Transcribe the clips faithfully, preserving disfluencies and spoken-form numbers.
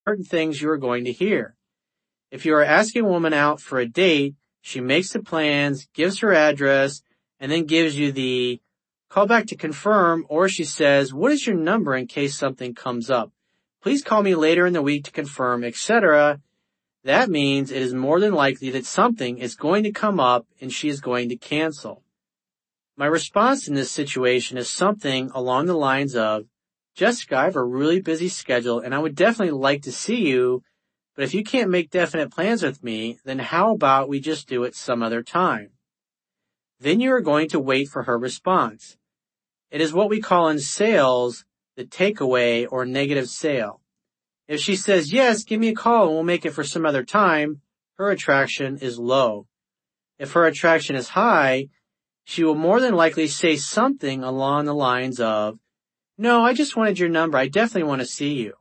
certain things you are going to hear. If you are asking a woman out for a date, she makes the plans, gives her address, and then gives you the call back to confirm, or she says, what is your number in case something comes up? Please call me later in the week to confirm, et cetera. That means it is more than likely that something is going to come up and she is going to cancel. My response in this situation is something along the lines of, Jessica, I have a really busy schedule and I would definitely like to see you, but if you can't make definite plans with me, then how about we just do it some other time? Then you are going to wait for her response. It is what we call in sales the takeaway or negative sale. If she says, yes, give me a call and we'll make it for some other time, her attraction is low. If her attraction is high, she will more than likely say something along the lines of, no, I just wanted your number. I definitely want to see you.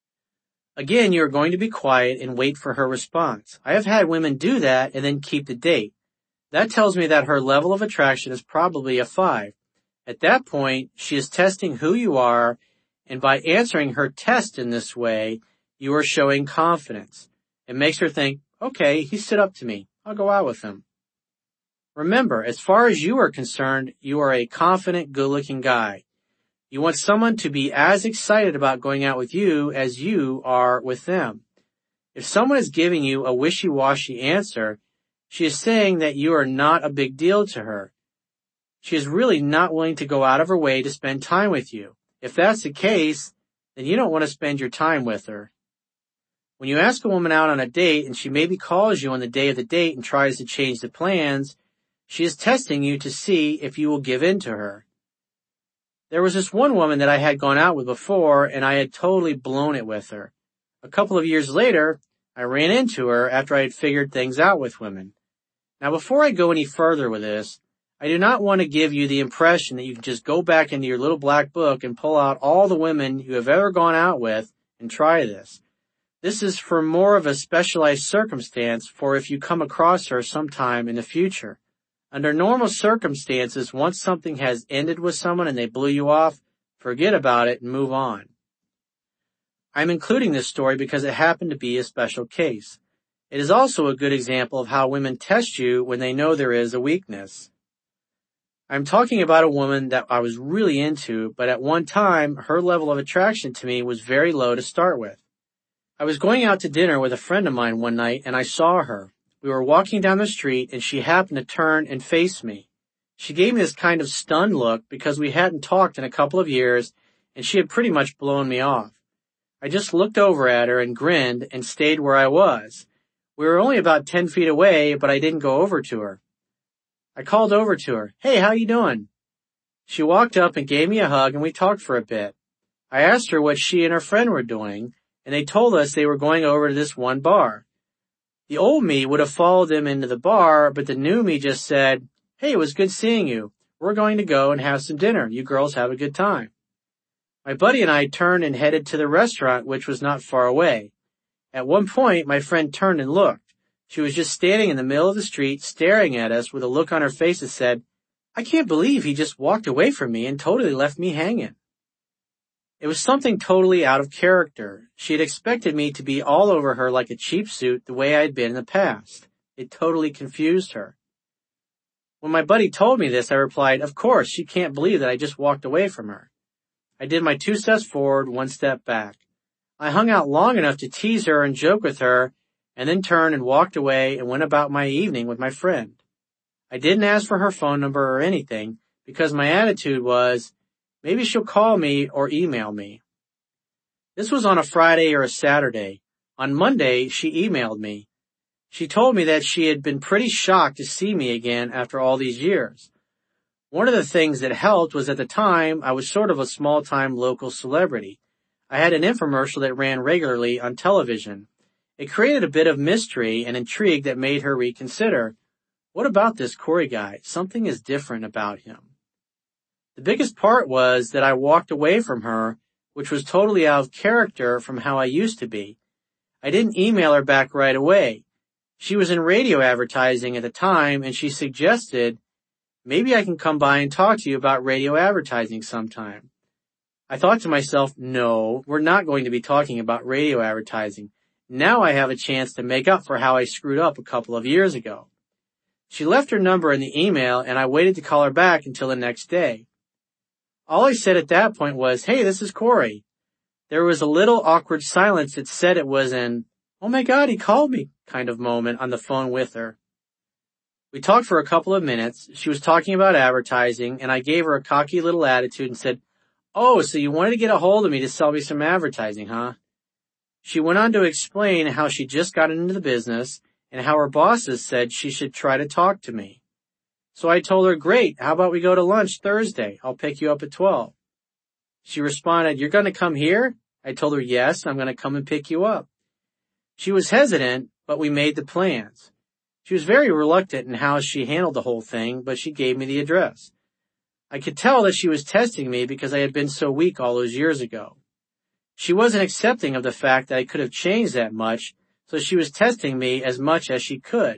Again, you are going to be quiet and wait for her response. I have had women do that and then keep the date. That tells me that her level of attraction is probably a five. At that point, she is testing who you are, and by answering her test in this way, you are showing confidence. It makes her think, okay, he stood up to me. I'll go out with him. Remember, as far as you are concerned, you are a confident, good-looking guy. You want someone to be as excited about going out with you as you are with them. If someone is giving you a wishy-washy answer, she is saying that you are not a big deal to her. She is really not willing to go out of her way to spend time with you. If that's the case, then you don't want to spend your time with her. When you ask a woman out on a date and she maybe calls you on the day of the date and tries to change the plans, she is testing you to see if you will give in to her. There was this one woman that I had gone out with before and I had totally blown it with her. A couple of years later, I ran into her after I had figured things out with women. Now before I go any further with this, I do not want to give you the impression that you can just go back into your little black book and pull out all the women you have ever gone out with and try this. This is for more of a specialized circumstance for if you come across her sometime in the future. Under normal circumstances, once something has ended with someone and they blew you off, forget about it and move on. I'm including this story because it happened to be a special case. It is also a good example of how women test you when they know there is a weakness. I'm talking about a woman that I was really into, but at one time, her level of attraction to me was very low to start with. I was going out to dinner with a friend of mine one night and I saw her. We were walking down the street and she happened to turn and face me. She gave me this kind of stunned look because we hadn't talked in a couple of years and she had pretty much blown me off. I just looked over at her and grinned and stayed where I was. We were only about ten feet away, but I didn't go over to her. I called over to her. Hey, how you doing? She walked up and gave me a hug and we talked for a bit. I asked her what she and her friend were doing and they told us they were going over to this one bar. The old me would have followed them into the bar, but the new me just said, hey, it was good seeing you. We're going to go and have some dinner. You girls have a good time. My buddy and I turned and headed to the restaurant, which was not far away. At one point, my friend turned and looked. She was just standing in the middle of the street staring at us with a look on her face that said, I can't believe he just walked away from me and totally left me hanging. It was something totally out of character. She had expected me to be all over her like a cheap suit the way I had been in the past. It totally confused her. When my buddy told me this, I replied, of course, she can't believe that I just walked away from her. I did my two steps forward, one step back. I hung out long enough to tease her and joke with her, and then turned and walked away and went about my evening with my friend. I didn't ask for her phone number or anything because my attitude was, maybe she'll call me or email me. This was on a Friday or a Saturday. On Monday, she emailed me. She told me that she had been pretty shocked to see me again after all these years. One of the things that helped was at the time I was sort of a small-time local celebrity. I had an infomercial that ran regularly on television. It created a bit of mystery and intrigue that made her reconsider. What about this Corey guy? Something is different about him. The biggest part was that I walked away from her, which was totally out of character from how I used to be. I didn't email her back right away. She was in radio advertising at the time and she suggested, maybe I can come by and talk to you about radio advertising sometime. I thought to myself, no, we're not going to be talking about radio advertising. Now I have a chance to make up for how I screwed up a couple of years ago. She left her number in the email, and I waited to call her back until the next day. All I said at that point was, hey, this is Corey. There was a little awkward silence that said it was an, oh my God, he called me kind of moment on the phone with her. We talked for a couple of minutes. She was talking about advertising, and I gave her a cocky little attitude and said, oh, so you wanted to get a hold of me to sell me some advertising, huh? She went on to explain how she just got into the business and how her bosses said she should try to talk to me. So I told her, great, how about we go to lunch Thursday? I'll pick you up at twelve. She responded, you're going to come here? I told her, yes, I'm going to come and pick you up. She was hesitant, but we made the plans. She was very reluctant in how she handled the whole thing, but she gave me the address. I could tell that she was testing me because I had been so weak all those years ago. She wasn't accepting of the fact that I could have changed that much, so she was testing me as much as she could.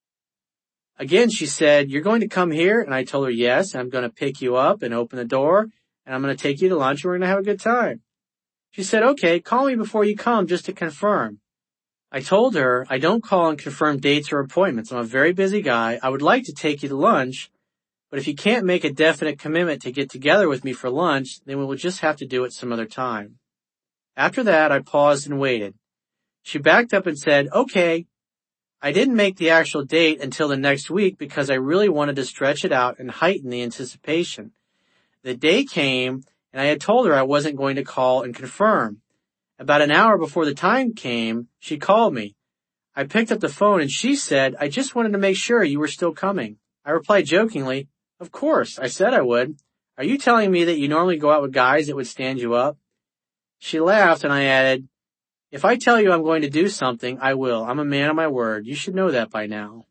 Again, she said, you're going to come here? And I told her, yes, I'm going to pick you up and open the door, and I'm going to take you to lunch, and we're going to have a good time. She said, okay, call me before you come just to confirm. I told her, I don't call and confirm dates or appointments. I'm a very busy guy. I would like to take you to lunch, but if you can't make a definite commitment to get together with me for lunch, then we will just have to do it some other time. After that, I paused and waited. She backed up and said, okay. I didn't make the actual date until the next week because I really wanted to stretch it out and heighten the anticipation. The day came, and I had told her I wasn't going to call and confirm. About an hour before the time came, she called me. I picked up the phone and she said, I just wanted to make sure you were still coming. I replied jokingly, of course, I said I would. Are you telling me that you normally go out with guys that would stand you up? She laughed and I added, if I tell you I'm going to do something, I will. I'm a man of my word. You should know that by now.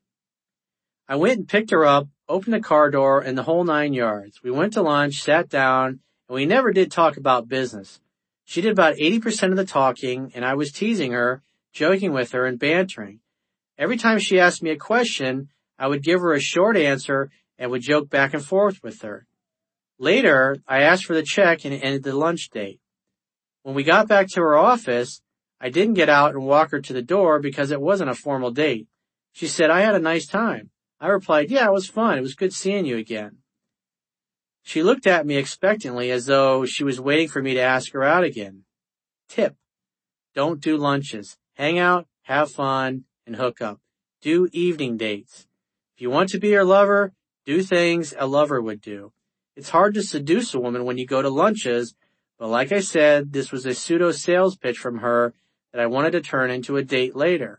I went and picked her up, opened the car door, and the whole nine yards. We went to lunch, sat down, and we never did talk about business. She did about eighty percent of the talking, and I was teasing her, joking with her, and bantering. Every time she asked me a question, I would give her a short answer and would joke back and forth with her. Later, I asked for the check and it ended the lunch date. When we got back to her office, I didn't get out and walk her to the door because it wasn't a formal date. She said, I had a nice time. I replied, yeah, it was fun. It was good seeing you again. She looked at me expectantly as though she was waiting for me to ask her out again. Tip: don't do lunches. Hang out, have fun, and hook up. Do evening dates. If you want to be her lover, do things a lover would do. It's hard to seduce a woman when you go to lunches, but like I said, this was a pseudo sales pitch from her that I wanted to turn into a date later.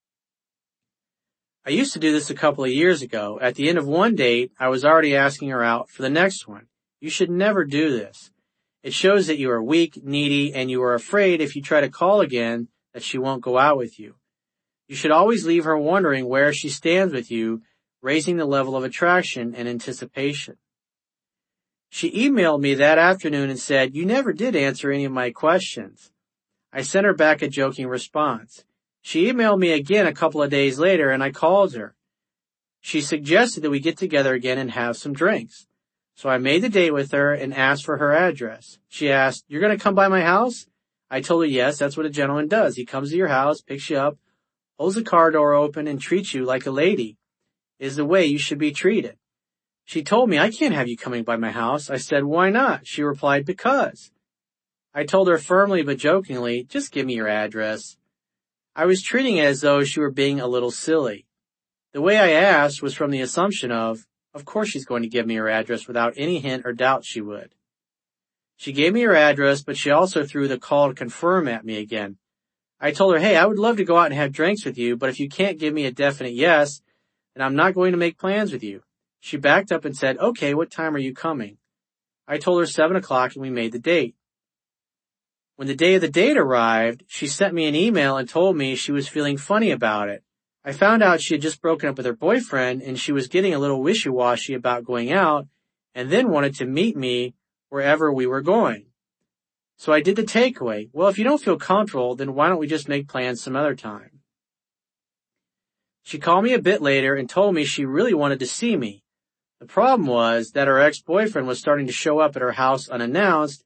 I used to do this a couple of years ago. At the end of one date, I was already asking her out for the next one. You should never do this. It shows that you are weak, needy, and you are afraid if you try to call again that she won't go out with you. You should always leave her wondering where she stands with you, raising the level of attraction and anticipation. She emailed me that afternoon and said, you never did answer any of my questions. I sent her back a joking response. She emailed me again a couple of days later and I called her. She suggested that we get together again and have some drinks. So I made the date with her and asked for her address. She asked, you're going to come by my house? I told her, yes, that's what a gentleman does. He comes to your house, picks you up, holds the car door open, and treats you like a lady. It is the way you should be treated. She told me, I can't have you coming by my house. I said, why not? She replied, because. I told her firmly but jokingly, just give me your address. I was treating it as though she were being a little silly. The way I asked was from the assumption of, of course she's going to give me her address without any hint or doubt she would. She gave me her address, but she also threw the call to confirm at me again. I told her, hey, I would love to go out and have drinks with you, but if you can't give me a definite yes, then I'm not going to make plans with you. She backed up and said, okay, what time are you coming? I told her seven o'clock and we made the date. When the day of the date arrived, she sent me an email and told me she was feeling funny about it. I found out she had just broken up with her boyfriend and she was getting a little wishy-washy about going out and then wanted to meet me wherever we were going. So I did the takeaway. Well, if you don't feel comfortable, then why don't we just make plans some other time? She called me a bit later and told me she really wanted to see me. The problem was that her ex-boyfriend was starting to show up at her house unannounced,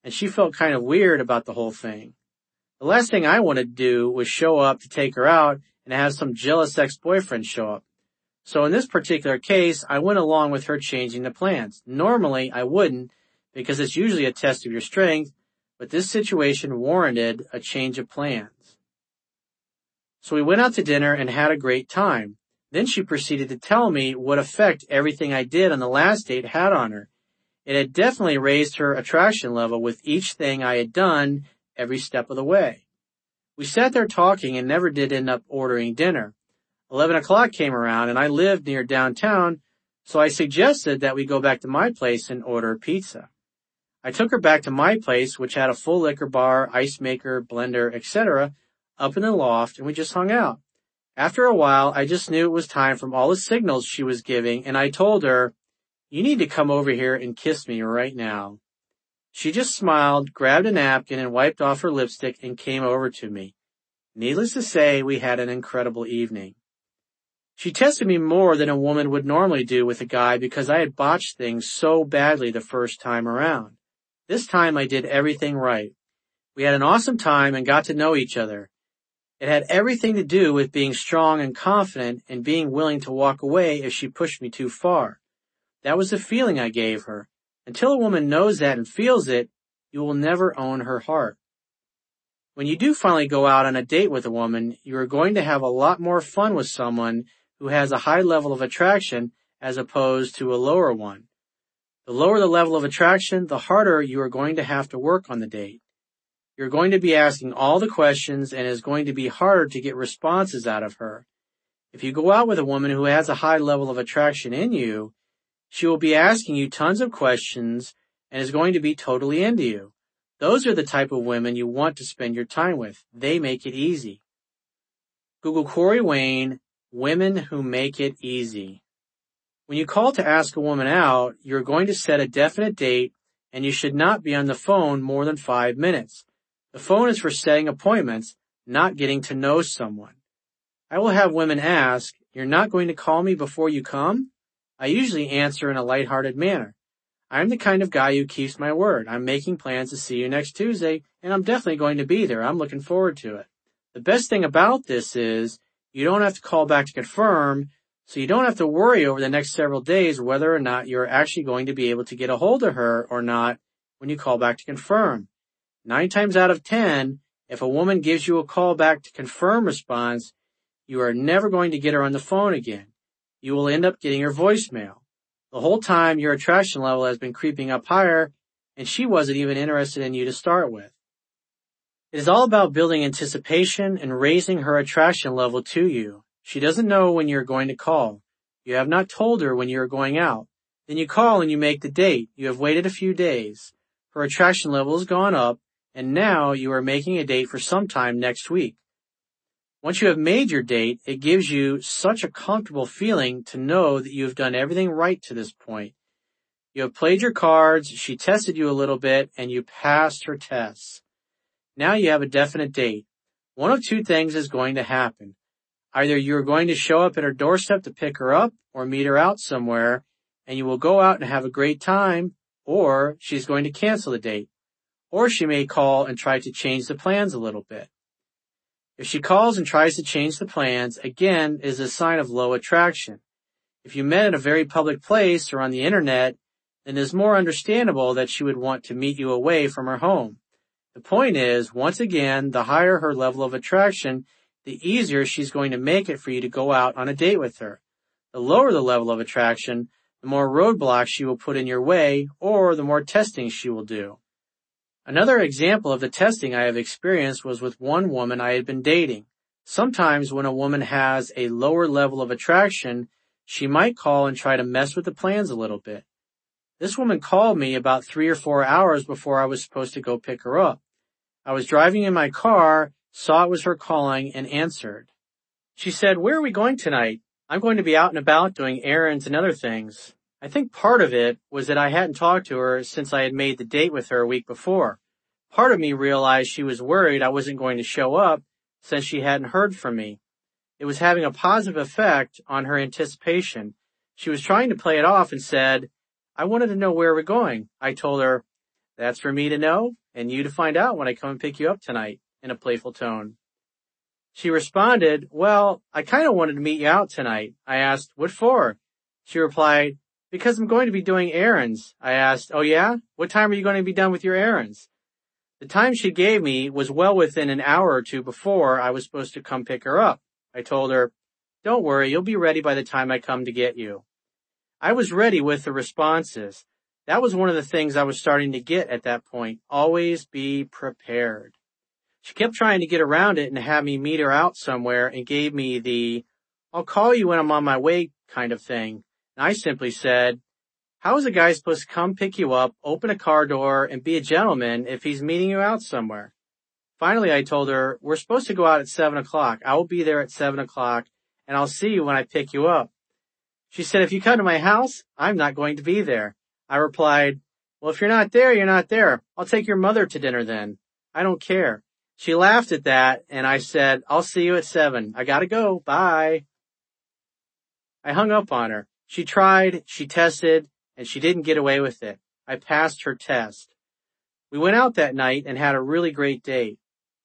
and she felt kind of weird about the whole thing. The last thing I wanted to do was show up to take her out and have some jealous ex-boyfriend show up. So in this particular case, I went along with her changing the plans. Normally, I wouldn't, because it's usually a test of your strength, but this situation warranted a change of plans. So we went out to dinner and had a great time. Then she proceeded to tell me what effect everything I did on the last date had on her. It had definitely raised her attraction level with each thing I had done every step of the way. We sat there talking and never did end up ordering dinner. Eleven o'clock came around and I lived near downtown, so I suggested that we go back to my place and order pizza. I took her back to my place, which had a full liquor bar, ice maker, blender, et cetera, up in the loft, and we just hung out. After a while, I just knew it was time from all the signals she was giving, and I told her, "You need to come over here and kiss me right now." She just smiled, grabbed a napkin, and wiped off her lipstick and came over to me. Needless to say, we had an incredible evening. She tested me more than a woman would normally do with a guy because I had botched things so badly the first time around. This time I did everything right. We had an awesome time and got to know each other. It had everything to do with being strong and confident and being willing to walk away if she pushed me too far. That was the feeling I gave her. Until a woman knows that and feels it, you will never own her heart. When you do finally go out on a date with a woman, you are going to have a lot more fun with someone who has a high level of attraction as opposed to a lower one. The lower the level of attraction, the harder you are going to have to work on the date. You're going to be asking all the questions and it is going to be harder to get responses out of her. If you go out with a woman who has a high level of attraction in you, she will be asking you tons of questions and is going to be totally into you. Those are the type of women you want to spend your time with. They make it easy. Google Corey Wayne, women who make it easy. When you call to ask a woman out, you're going to set a definite date and you should not be on the phone more than five minutes. The phone is for setting appointments, not getting to know someone. I will have women ask, "You're not going to call me before you come?" I usually answer in a lighthearted manner. I'm the kind of guy who keeps my word. I'm making plans to see you next Tuesday, and I'm definitely going to be there. I'm looking forward to it. The best thing about this is you don't have to call back to confirm, so you don't have to worry over the next several days whether or not you're actually going to be able to get a hold of her or not when you call back to confirm. Nine times out of ten, if a woman gives you a call back to confirm response, you are never going to get her on the phone again. You will end up getting her voicemail. The whole time your attraction level has been creeping up higher and she wasn't even interested in you to start with. It is all about building anticipation and raising her attraction level to you. She doesn't know when you're going to call. You have not told her when you are going out. Then you call and you make the date. You have waited a few days. Her attraction level has gone up and now you are making a date for sometime next week. Once you have made your date, it gives you such a comfortable feeling to know that you have done everything right to this point. You have played your cards, she tested you a little bit, and you passed her tests. Now you have a definite date. One of two things is going to happen. Either you're going to show up at her doorstep to pick her up or meet her out somewhere, and you will go out and have a great time, or she's going to cancel the date. Or she may call and try to change the plans a little bit. If she calls and tries to change the plans, again, is a sign of low attraction. If you met at a very public place or on the internet, then it is more understandable that she would want to meet you away from her home. The point is, once again, the higher her level of attraction, the easier she's going to make it for you to go out on a date with her. The lower the level of attraction, the more roadblocks she will put in your way or the more testing she will do. Another example of the testing I have experienced was with one woman I had been dating. Sometimes when a woman has a lower level of attraction, she might call and try to mess with the plans a little bit. This woman called me about three or four hours before I was supposed to go pick her up. I was driving in my car, saw it was her calling, and answered. She said, "Where are we going tonight? I'm going to be out and about doing errands and other things." I think part of it was that I hadn't talked to her since I had made the date with her a week before. Part of me realized she was worried I wasn't going to show up since she hadn't heard from me. It was having a positive effect on her anticipation. She was trying to play it off and said, "I wanted to know where we're going." I told her, That's for me to know and you to find out when I come and pick you up tonight," in a playful tone. She responded, "Well, I kind of wanted to meet you out tonight." I asked, "What for?" She replied, "Because I'm going to be doing errands." I asked, "Oh yeah? What time are you going to be done with your errands?" The time she gave me was well within an hour or two before I was supposed to come pick her up. I told her, "Don't worry, you'll be ready by the time I come to get you." I was ready with the responses. That was one of the things I was starting to get at that point. Always be prepared. She kept trying to get around it and have me meet her out somewhere and gave me the "I'll call you when I'm on my way" kind of thing. And I simply said, "How is a guy supposed to come pick you up, open a car door, and be a gentleman if he's meeting you out somewhere?" Finally, I told her, "We're supposed to go out at seven o'clock. I will be there at seven o'clock, and I'll see you when I pick you up." She said, "If you come to my house, I'm not going to be there." I replied, "Well, if you're not there, you're not there. I'll take your mother to dinner then. I don't care." She laughed at that, and I said, "I'll see you at seven. I gotta go. Bye." I hung up on her. She tried, she tested, and she didn't get away with it. I passed her test. We went out that night and had a really great date.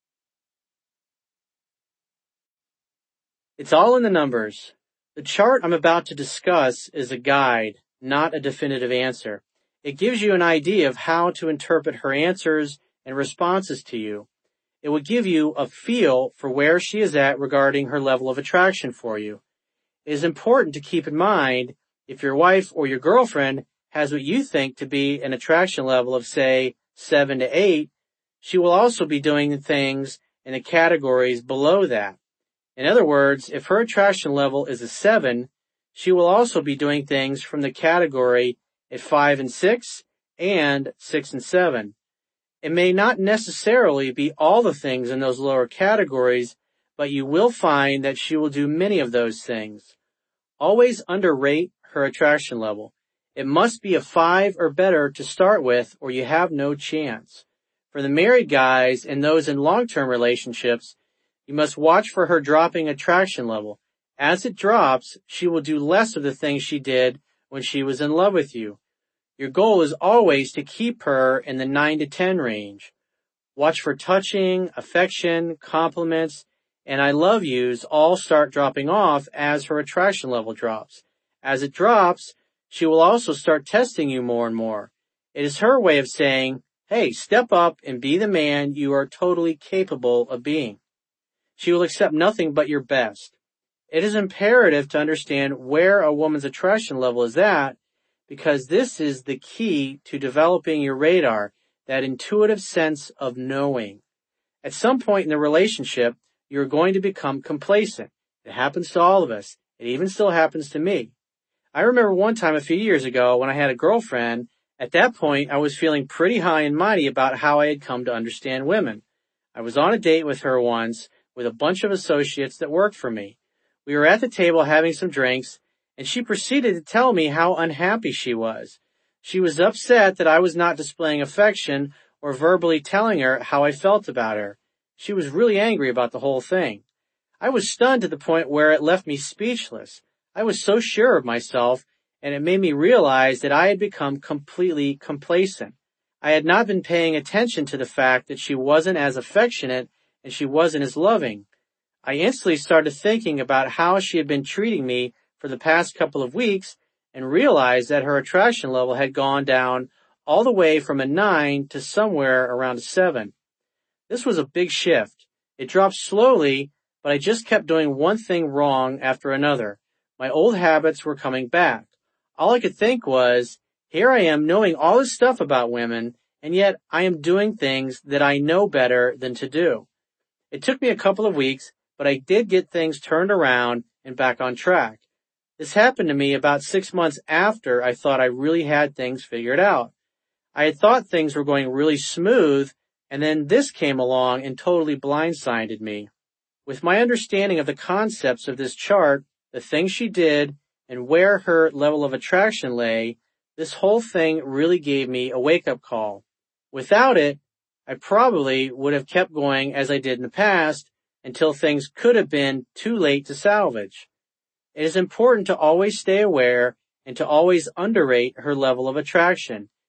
It's all in the numbers. The chart I'm about to discuss is a guide, not a definitive answer. It gives you an idea of how to interpret her answers and responses to you. It will give you a feel for where she is at regarding her level of attraction for you. It is important to keep in mind if your wife or your girlfriend has what you think to be an attraction level of, say, seven to eight, she will also be doing things in the categories below that. In other words, if her attraction level is a seven, she will also be doing things from the category at five and six and six and seven. It may not necessarily be all the things in those lower categories, but you will find that she will do many of those things. Always underrate her attraction level. It must be a five or better to start with, or you have no chance. For the married guys and those in long-term relationships, you must watch for her dropping attraction level. As it drops, she will do less of the things she did when she was in love with you. Your goal is always to keep her in the nine to ten range. Watch for touching, affection, compliments, and I love yous all start dropping off as her attraction level drops. As it drops, she will also start testing you more and more. It is her way of saying, "Hey, step up and be the man you are totally capable of being." She will accept nothing but your best. It is imperative to understand where a woman's attraction level is at, because this is the key to developing your radar, that intuitive sense of knowing. At some point in the relationship, you're going to become complacent. It happens to all of us. It even still happens to me. I remember one time a few years ago when I had a girlfriend. At that point, I was feeling pretty high and mighty about how I had come to understand women. I was on a date with her once with a bunch of associates that worked for me. We were at the table having some drinks, and she proceeded to tell me how unhappy she was. She was upset that I was not displaying affection or verbally telling her how I felt about her. She was really angry about the whole thing. I was stunned to the point where it left me speechless. I was so sure of myself, and it made me realize that I had become completely complacent. I had not been paying attention to the fact that she wasn't as affectionate and she wasn't as loving. I instantly started thinking about how she had been treating me for the past couple of weeks and realized that her attraction level had gone down all the way from a nine to somewhere around a seven. This was a big shift. It dropped slowly, but I just kept doing one thing wrong after another. My old habits were coming back. All I could think was, here I am knowing all this stuff about women, and yet I am doing things that I know better than to do. It took me a couple of weeks, but I did get things turned around and back on track. This happened to me about six months after I thought I really had things figured out. I had thought things were going really smooth, and then this came along and totally blindsided me. With my understanding of the concepts of this chart, the things she did, and where her level of attraction lay, this whole thing really gave me a wake-up call. Without it, I probably would have kept going as I did in the past until things could have been too late to salvage. It is important to always stay aware and to always underrate her level of attraction.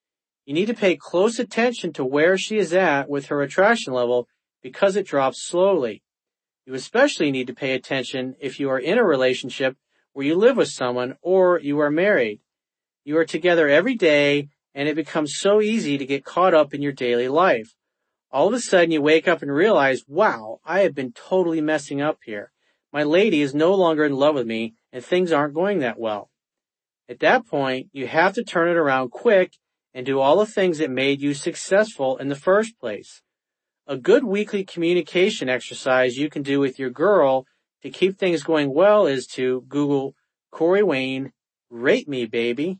You need to pay close attention to where she is at with her attraction level because it drops slowly. You especially need to pay attention if you are in a relationship where you live with someone or you are married. You are together every day and it becomes so easy to get caught up in your daily life. All of a sudden you wake up and realize, wow, I have been totally messing up here. My lady is no longer in love with me and things aren't going that well. At that point, you have to turn it around quick and do all the things that made you successful in the first place. A good weekly communication exercise you can do with your girl to keep things going well is to Google Corey Wayne, rate me, baby.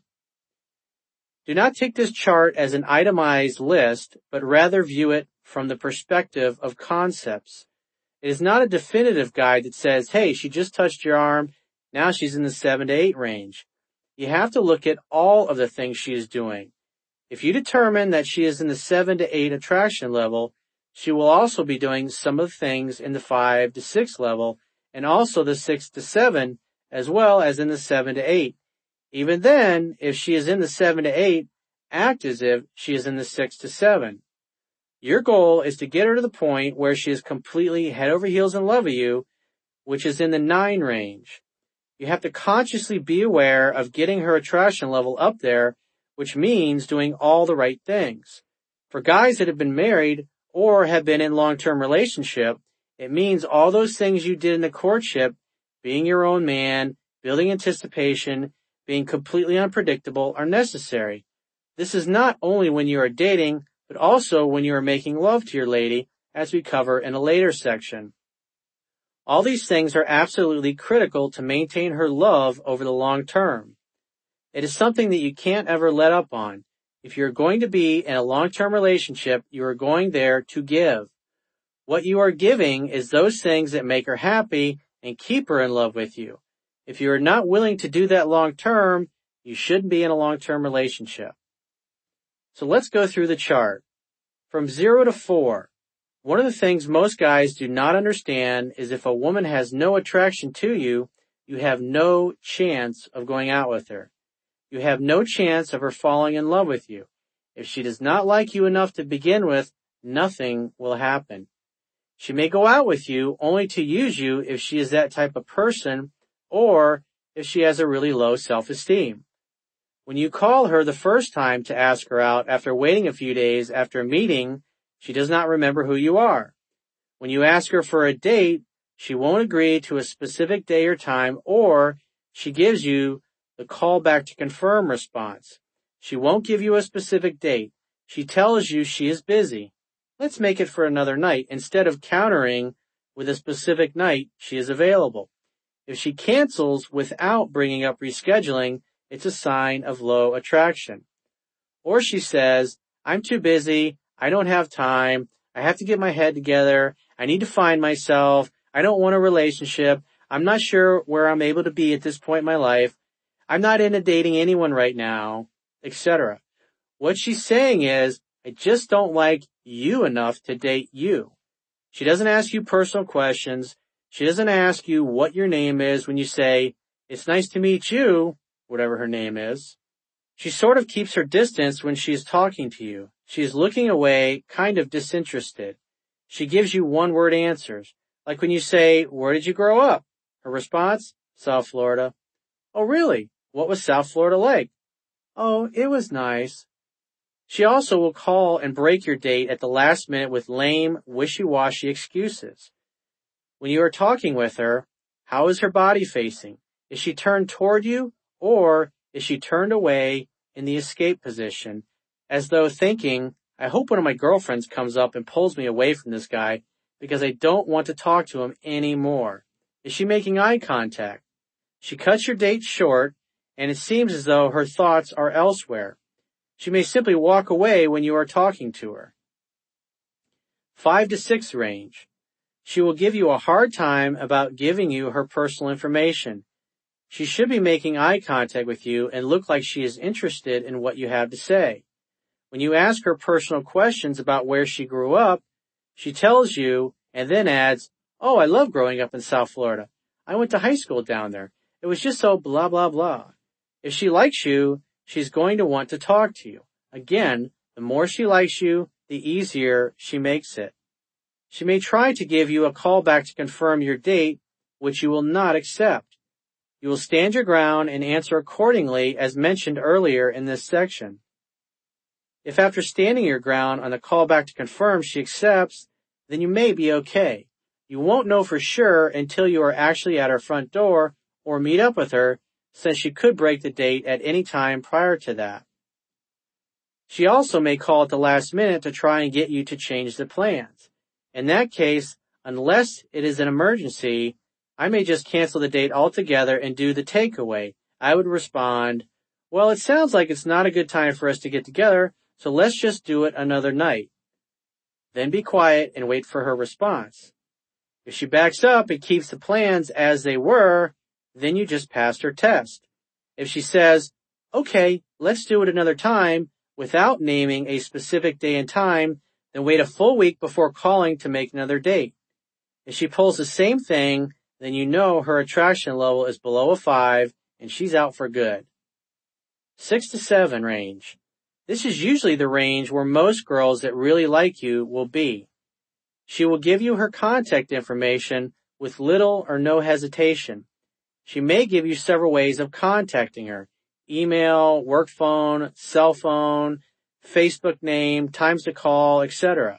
Do not take this chart as an itemized list, but rather view it from the perspective of concepts. It is not a definitive guide that says, hey, she just touched your arm, now she's in the seven to eight range. You have to look at all of the things she is doing. If you determine that she is in the seven to eight attraction level, she will also be doing some of the things in the five to six level and also the six to seven as well as in the seven to eight. Even then, if she is in the seven to eight, act as if she is in the six to seven. Your goal is to get her to the point where she is completely head over heels in love with you, which is in the nine range. You have to consciously be aware of getting her attraction level up there, which means doing all the right things. For guys that have been married or have been in long-term relationship, it means all those things you did in the courtship, being your own man, building anticipation, being completely unpredictable, are necessary. This is not only when you are dating, but also when you are making love to your lady, as we cover in a later section. All these things are absolutely critical to maintain her love over the long term. It is something that you can't ever let up on. If you're going to be in a long-term relationship, you are going there to give. What you are giving is those things that make her happy and keep her in love with you. If you are not willing to do that long-term, you shouldn't be in a long-term relationship. So let's go through the chart. From zero to four, one of the things most guys do not understand is if a woman has no attraction to you, you have no chance of going out with her. You have no chance of her falling in love with you. If she does not like you enough to begin with, nothing will happen. She may go out with you only to use you if she is that type of person or if she has a really low self-esteem. When you call her the first time to ask her out after waiting a few days after a meeting, she does not remember who you are. When you ask her for a date, she won't agree to a specific day or time, or she gives you the call back to confirm response. She won't give you a specific date. She tells you she is busy. Let's make it for another night instead of countering with a specific night she is available. If she cancels without bringing up rescheduling, it's a sign of low attraction. Or she says, I'm too busy, I don't have time, I have to get my head together, I need to find myself, I don't want a relationship, I'm not sure where I'm able to be at this point in my life, I'm not into dating anyone right now, et cetera. What she's saying is, I just don't like you enough to date you. She doesn't ask you personal questions. She doesn't ask you what your name is when you say, it's nice to meet you, whatever her name is. She sort of keeps her distance when she is talking to you. She is looking away, kind of disinterested. She gives you one-word answers, like when you say, where did you grow up? Her response, South Florida. Oh, really? What was South Florida like? Oh, it was nice. She also will call and break your date at the last minute with lame, wishy-washy excuses. When you are talking with her, how is her body facing? Is she turned toward you, or is she turned away in the escape position, as though thinking, I hope one of my girlfriends comes up and pulls me away from this guy because I don't want to talk to him anymore? Is she making eye contact? She cuts your date short, and it seems as though her thoughts are elsewhere. She may simply walk away when you are talking to her. Five to six range. She will give you a hard time about giving you her personal information. She should be making eye contact with you and look like she is interested in what you have to say. When you ask her personal questions about where she grew up, she tells you and then adds, oh, I love growing up in South Florida. I went to high school down there. It was just so blah, blah, blah. If she likes you, she's going to want to talk to you. Again, the more she likes you, the easier she makes it. She may try to give you a call back to confirm your date, which you will not accept. You will stand your ground and answer accordingly as mentioned earlier in this section. If after standing your ground on the call back to confirm she accepts, then you may be okay. You won't know for sure until you are actually at her front door or meet up with her, since she could break the date at any time prior to that. She also may call at the last minute to try and get you to change the plans. In that case, unless it is an emergency, I may just cancel the date altogether and do the takeaway. I would respond, well, it sounds like it's not a good time for us to get together, so let's just do it another night. Then be quiet and wait for her response. If she backs up and keeps the plans as they were, then you just passed her test. If she says, okay, let's do it another time, without naming a specific day and time, then wait a full week before calling to make another date. If she pulls the same thing, then you know her attraction level is below a five and she's out for good. Six to seven range. This is usually the range where most girls that really like you will be. She will give you her contact information with little or no hesitation. She may give you several ways of contacting her: email, work phone, cell phone, Facebook name, times to call, et cetera.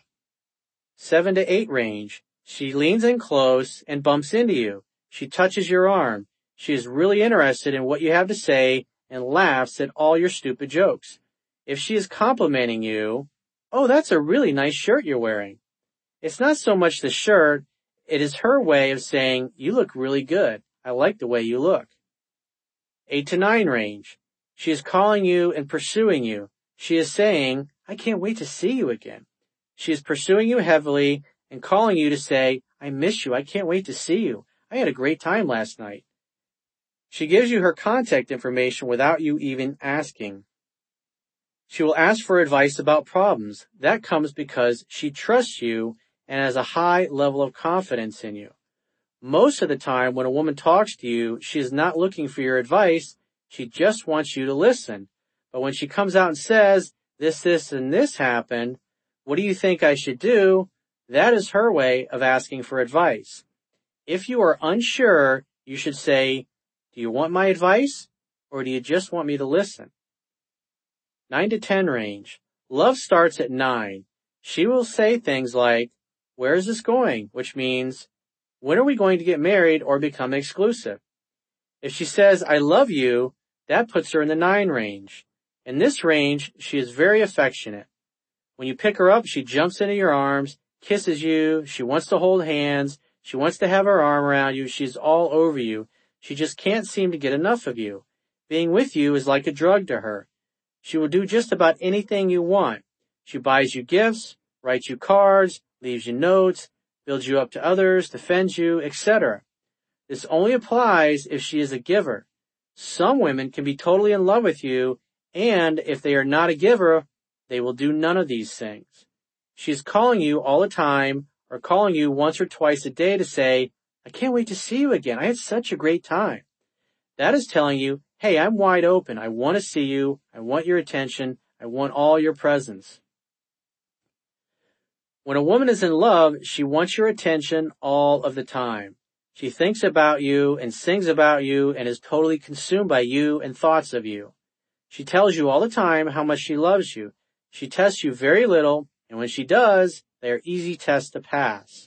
Seven to eight range. She leans in close and bumps into you. She touches your arm. She is really interested in what you have to say and laughs at all your stupid jokes. If she is complimenting you, oh, that's a really nice shirt you're wearing. It's not so much the shirt, it is her way of saying, you look really good. I like the way you look. Eight to nine range. She is calling you and pursuing you. She is saying, I can't wait to see you again. She is pursuing you heavily and calling you to say, I miss you. I can't wait to see you. I had a great time last night. She gives you her contact information without you even asking. She will ask for advice about problems. That comes because she trusts you and has a high level of confidence in you. Most of the time when a woman talks to you, she is not looking for your advice. She just wants you to listen. But when she comes out and says, this, this, and this happened, what do you think I should do? That is her way of asking for advice. If you are unsure, you should say, do you want my advice, or do you just want me to listen? Nine to ten range. Love starts at nine. She will say things like, where is this going? Which means, when are we going to get married or become exclusive? If she says, I love you, that puts her in the nine range. In this range, she is very affectionate. When you pick her up, she jumps into your arms, kisses you, she wants to hold hands, she wants to have her arm around you, she's all over you. She just can't seem to get enough of you. Being with you is like a drug to her. She will do just about anything you want. She buys you gifts, writes you cards, leaves you notes, builds you up to others, defends you, et cetera. This only applies if she is a giver. Some women can be totally in love with you, and if they are not a giver, they will do none of these things. She is calling you all the time, or calling you once or twice a day to say, I can't wait to see you again. I had such a great time. That is telling you, hey, I'm wide open. I want to see you. I want your attention. I want all your presence. When a woman is in love, she wants your attention all of the time. She thinks about you and sings about you and is totally consumed by you and thoughts of you. She tells you all the time how much she loves you. She tests you very little, and when she does, they are easy tests to pass.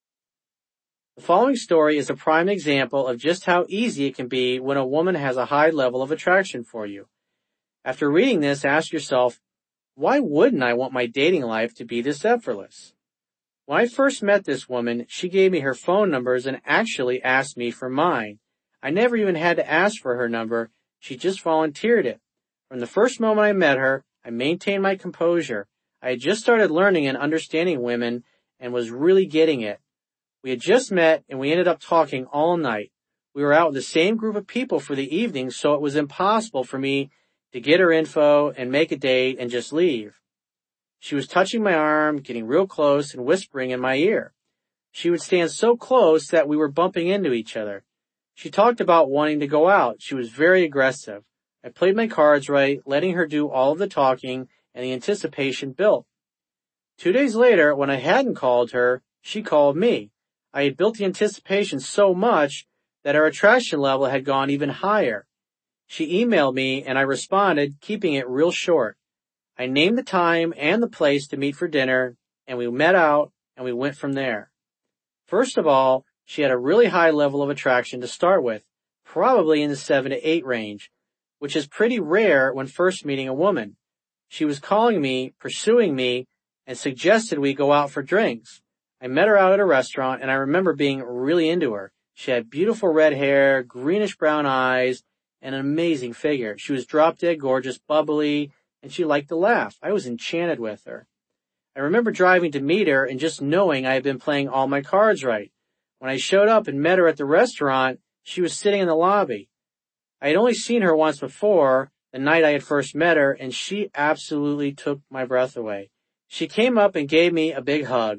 The following story is a prime example of just how easy it can be when a woman has a high level of attraction for you. After reading this, ask yourself, why wouldn't I want my dating life to be this effortless? When I first met this woman, she gave me her phone numbers and actually asked me for mine. I never even had to ask for her number. She just volunteered it. From the first moment I met her, I maintained my composure. I had just started learning and understanding women and was really getting it. We had just met and we ended up talking all night. We were out with the same group of people for the evening, so it was impossible for me to get her info and make a date and just leave. She was touching my arm, getting real close, and whispering in my ear. She would stand so close that we were bumping into each other. She talked about wanting to go out. She was very aggressive. I played my cards right, letting her do all of the talking and the anticipation built. Two days later, when I hadn't called her, she called me. I had built the anticipation so much that our attraction level had gone even higher. She emailed me and I responded, keeping it real short. I named the time and the place to meet for dinner, and we met out and we went from there. First of all, she had a really high level of attraction to start with, probably in the seven to eight range, which is pretty rare when first meeting a woman. She was calling me, pursuing me, and suggested we go out for drinks. I met her out at a restaurant and I remember being really into her. She had beautiful red hair, greenish brown eyes, and an amazing figure. She was drop dead gorgeous, bubbly, and she liked to laugh. I was enchanted with her. I remember driving to meet her and just knowing I had been playing all my cards right. When I showed up and met her at the restaurant, she was sitting in the lobby. I had only seen her once before, the night I had first met her, and she absolutely took my breath away. She came up and gave me a big hug.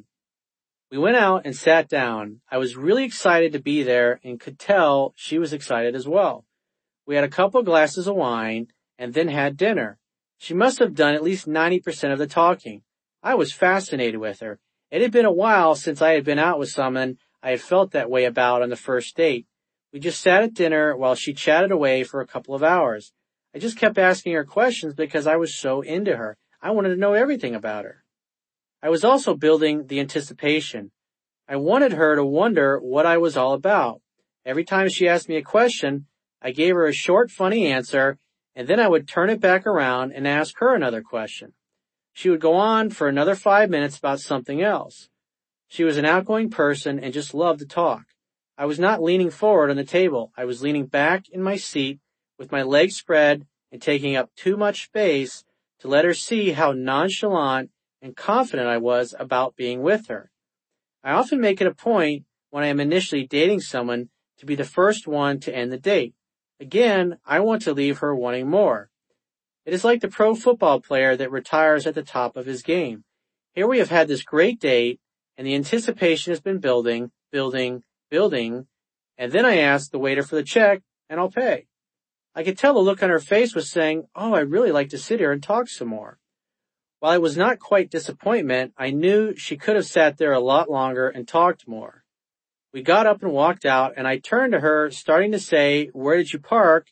We went out and sat down. I was really excited to be there and could tell she was excited as well. We had a couple glasses of wine and then had dinner. She must have done at least ninety percent of the talking. I was fascinated with her. It had been a while since I had been out with someone I had felt that way about on the first date. We just sat at dinner while she chatted away for a couple of hours. I just kept asking her questions because I was so into her. I wanted to know everything about her. I was also building the anticipation. I wanted her to wonder what I was all about. Every time she asked me a question, I gave her a short, funny answer, and then I would turn it back around and ask her another question. She would go on for another five minutes about something else. She was an outgoing person and just loved to talk. I was not leaning forward on the table. I was leaning back in my seat with my legs spread and taking up too much space to let her see how nonchalant and confident I was about being with her. I often make it a point when I am initially dating someone to be the first one to end the date. Again, I want to leave her wanting more. It is like the pro football player that retires at the top of his game. Here we have had this great date, and the anticipation has been building, building, building, and then I ask the waiter for the check, and I'll pay. I could tell the look on her face was saying, oh, I'd really like to sit here and talk some more. While it was not quite disappointment, I knew she could have sat there a lot longer and talked more. We got up and walked out, and I turned to her, starting to say, where did you park?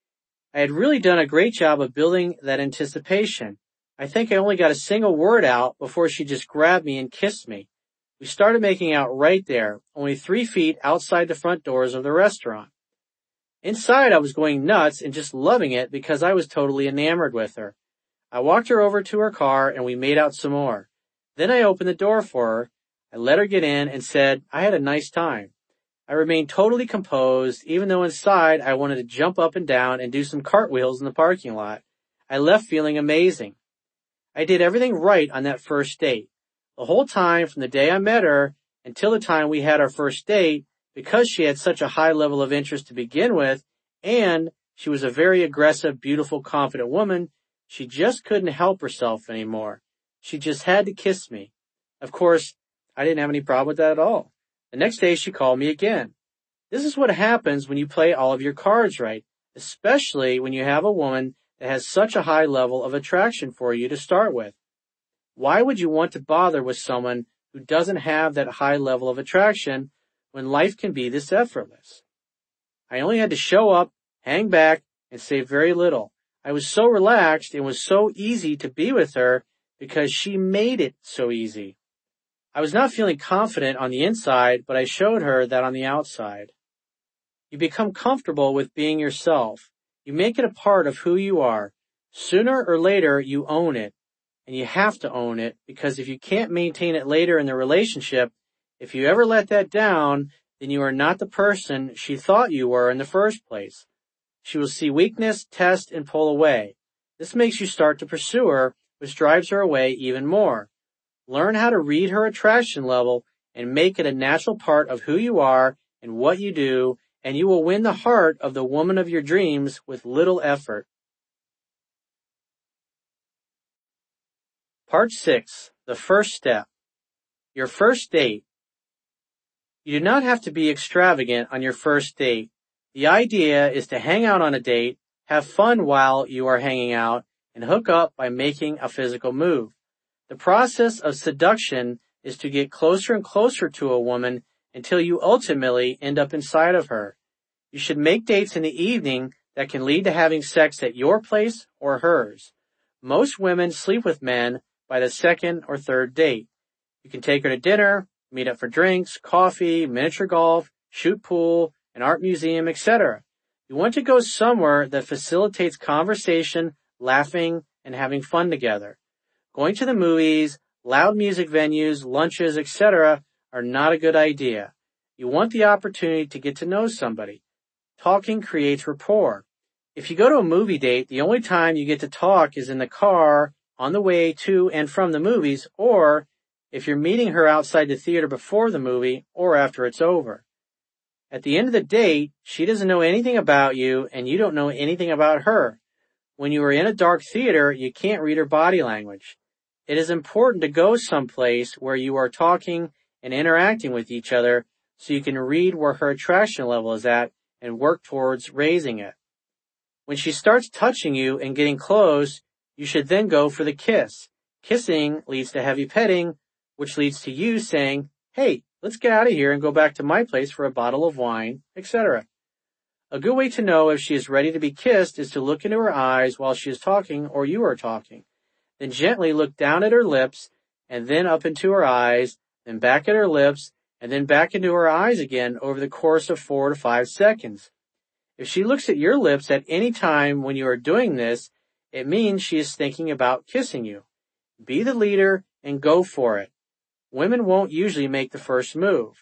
I had really done a great job of building that anticipation. I think I only got a single word out before she just grabbed me and kissed me. We started making out right there, only three feet outside the front doors of the restaurant. Inside, I was going nuts and just loving it because I was totally enamored with her. I walked her over to her car and we made out some more. Then I opened the door for her. I let her get in and said, I had a nice time. I remained totally composed, even though inside I wanted to jump up and down and do some cartwheels in the parking lot. I left feeling amazing. I did everything right on that first date. The whole time from the day I met her until the time we had our first date, because she had such a high level of interest to begin with, and she was a very aggressive, beautiful, confident woman, she just couldn't help herself anymore. She just had to kiss me. Of course, I didn't have any problem with that at all. The next day she called me again. This is what happens when you play all of your cards right, especially when you have a woman that has such a high level of attraction for you to start with. Why would you want to bother with someone who doesn't have that high level of attraction when life can be this effortless? I only had to show up, hang back, and say very little. I was so relaxed and was so easy to be with her because she made it so easy. I was not feeling confident on the inside, but I showed her that on the outside. You become comfortable with being yourself. You make it a part of who you are. Sooner or later, you own it. And you have to own it, because if you can't maintain it later in the relationship, if you ever let that down, then you are not the person she thought you were in the first place. She will see weakness, test, and pull away. This makes you start to pursue her, which drives her away even more. Learn how to read her attraction level and make it a natural part of who you are and what you do, and you will win the heart of the woman of your dreams with little effort. Part six. The first step. Your first date. You do not have to be extravagant on your first date. The idea is to hang out on a date, have fun while you are hanging out, and hook up by making a physical move. The process of seduction is to get closer and closer to a woman until you ultimately end up inside of her. You should make dates in the evening that can lead to having sex at your place or hers. Most women sleep with men by the second or third date. You can take her to dinner, meet up for drinks, coffee, miniature golf, shoot pool, an art museum, et cetera. You want to go somewhere that facilitates conversation, laughing, and having fun together. Going to the movies, loud music venues, lunches, et cetera are not a good idea. You want the opportunity to get to know somebody. Talking creates rapport. If you go to a movie date, the only time you get to talk is in the car on the way to and from the movies, or if you're meeting her outside the theater before the movie or after it's over. At the end of the date, she doesn't know anything about you and you don't know anything about her. When you are in a dark theater, you can't read her body language. It is important to go someplace where you are talking and interacting with each other so you can read where her attraction level is at and work towards raising it. When she starts touching you and getting close, you should then go for the kiss. Kissing leads to heavy petting, which leads to you saying, "Hey, let's get out of here and go back to my place for a bottle of wine," et cetera. A good way to know if she is ready to be kissed is to look into her eyes while she is talking or you are talking. Then gently look down at her lips and then up into her eyes, then back at her lips and then back into her eyes again over the course of four to five seconds. If she looks at your lips at any time when you are doing this, it means she is thinking about kissing you. Be the leader and go for it. Women won't usually make the first move.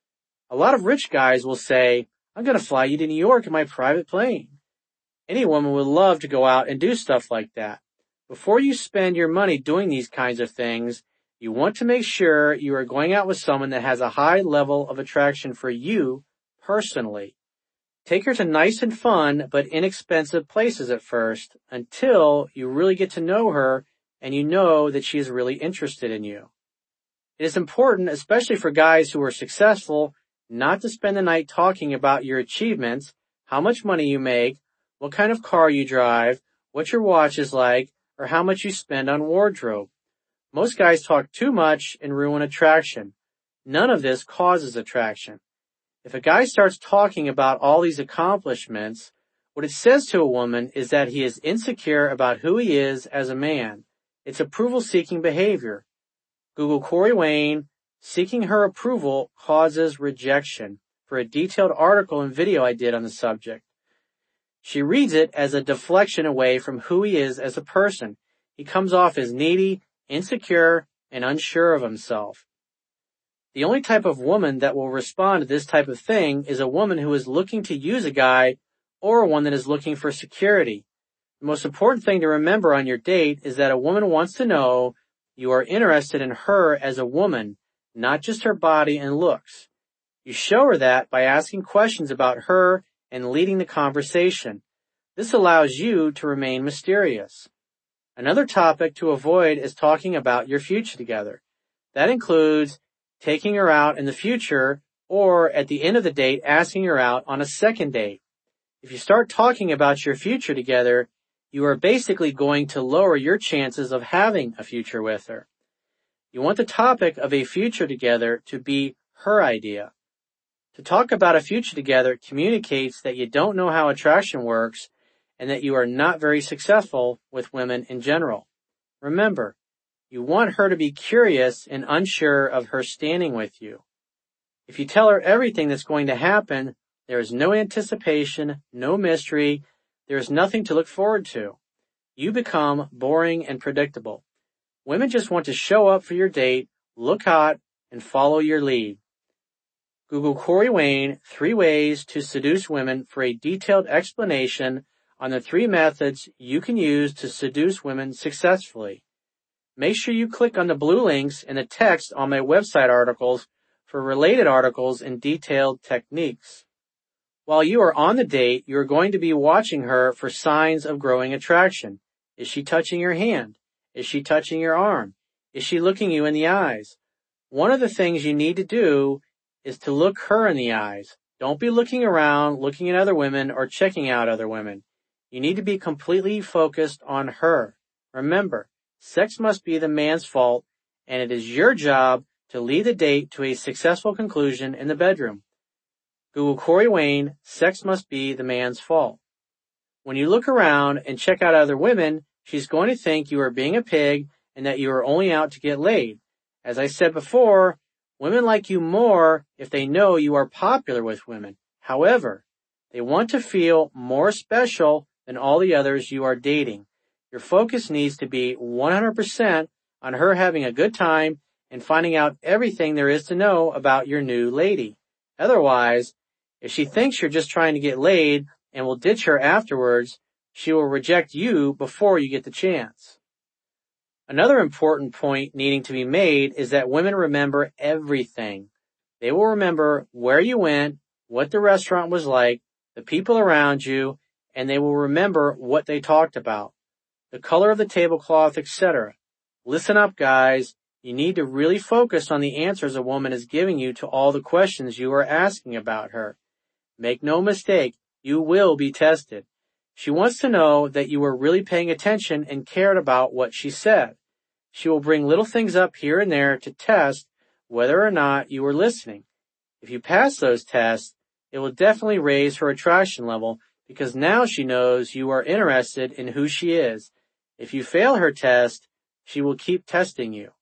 A lot of rich guys will say, "I'm going to fly you to New York in my private plane." Any woman would love to go out and do stuff like that. Before you spend your money doing these kinds of things, you want to make sure you are going out with someone that has a high level of attraction for you personally. Take her to nice and fun but inexpensive places at first until you really get to know her and you know that she is really interested in you. It is important, especially for guys who are successful, not to spend the night talking about your achievements, how much money you make, what kind of car you drive, what your watch is like, or how much you spend on wardrobe. Most guys talk too much and ruin attraction. None of this causes attraction. If a guy starts talking about all these accomplishments, what it says to a woman is that he is insecure about who he is as a man. It's approval-seeking behavior. Google Corey Wayne, "Seeking her approval causes rejection," for a detailed article and video I did on the subject. She reads it as a deflection away from who he is as a person. He comes off as needy, insecure, and unsure of himself. The only type of woman that will respond to this type of thing is a woman who is looking to use a guy or one that is looking for security. The most important thing to remember on your date is that a woman wants to know you are interested in her as a woman, not just her body and looks. You show her that by asking questions about her and leading the conversation. This allows you to remain mysterious. Another topic to avoid is talking about your future together. That includes taking her out in the future or at the end of the date asking her out on a second date. If you start talking about your future together, you are basically going to lower your chances of having a future with her. You want the topic of a future together to be her idea. To talk about a future together communicates that you don't know how attraction works and that you are not very successful with women in general. Remember, you want her to be curious and unsure of her standing with you. If you tell her everything that's going to happen, there is no anticipation, no mystery, there is nothing to look forward to. You become boring and predictable. Women just want to show up for your date, look hot, and follow your lead. Google Corey Wayne, Three Ways to Seduce Women for a detailed explanation on the three methods you can use to seduce women successfully. Make sure you click on the blue links in the text on my website articles for related articles and detailed techniques. While you are on the date, you are going to be watching her for signs of growing attraction. Is she touching your hand? Is she touching your arm? Is she looking you in the eyes? One of the things you need to do is to look her in the eyes. Don't be looking around, looking at other women, or checking out other women. You need to be completely focused on her. Remember, sex must be the man's fault, and it is your job to lead the date to a successful conclusion in the bedroom. Google Corey Wayne, sex must be the man's fault. When you look around and check out other women, she's going to think you are being a pig and that you are only out to get laid. As I said before, women like you more if they know you are popular with women. However, they want to feel more special than all the others you are dating. Your focus needs to be one hundred percent on her having a good time and finding out everything there is to know about your new lady. Otherwise, if she thinks you're just trying to get laid and will ditch her afterwards, she will reject you before you get the chance. Another important point needing to be made is that women remember everything. They will remember where you went, what the restaurant was like, the people around you, and they will remember what they talked about, the color of the tablecloth, et cetera. Listen up, guys. You need to really focus on the answers a woman is giving you to all the questions you are asking about her. Make no mistake, you will be tested. She wants to know that you were really paying attention and cared about what she said. She will bring little things up here and there to test whether or not you were listening. If you pass those tests, it will definitely raise her attraction level because now she knows you are interested in who she is. If you fail her test, she will keep testing you.